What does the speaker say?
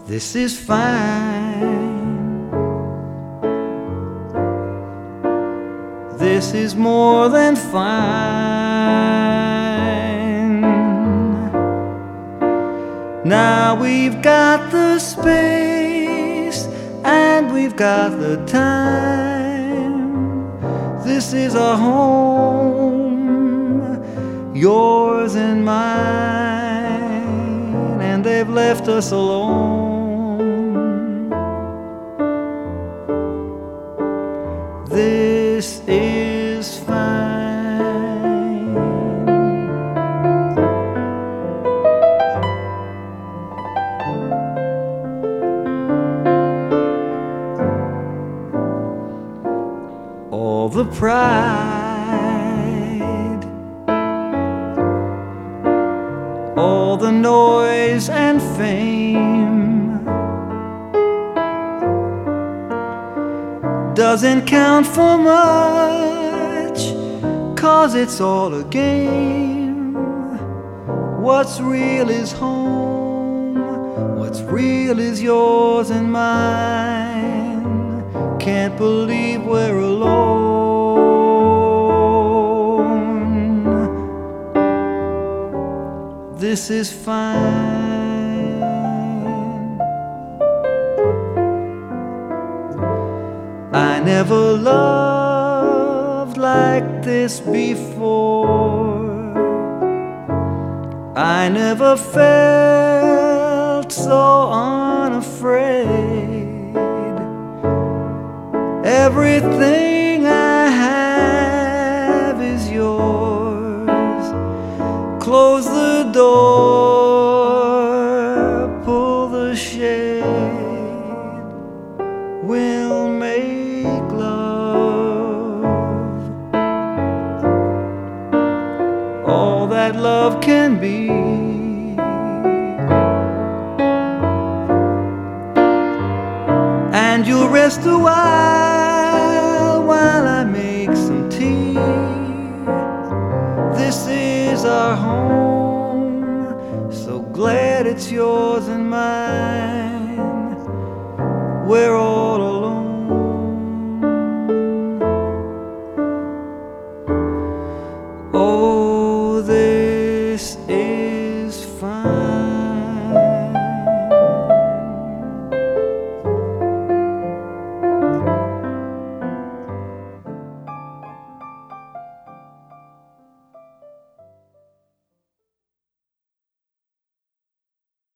This is fine. This is more than fine. Now we've got the space and we've got the time. This is our home, yours and mine, and they've left us alone. This is fine. All the pride, all the noise and fame doesn't count for much, 'cause it's all a game. What's real is home, what's real is yours and mine. Can't believe we're alone. This is fine. I never loved like this before. I never felt so unafraid. Everything I have is yours. Close the door, pull the shade. We'll make love, all that love can be. And you'll rest a while I make some tea. This is our home, so glad it's yours and mine. We're all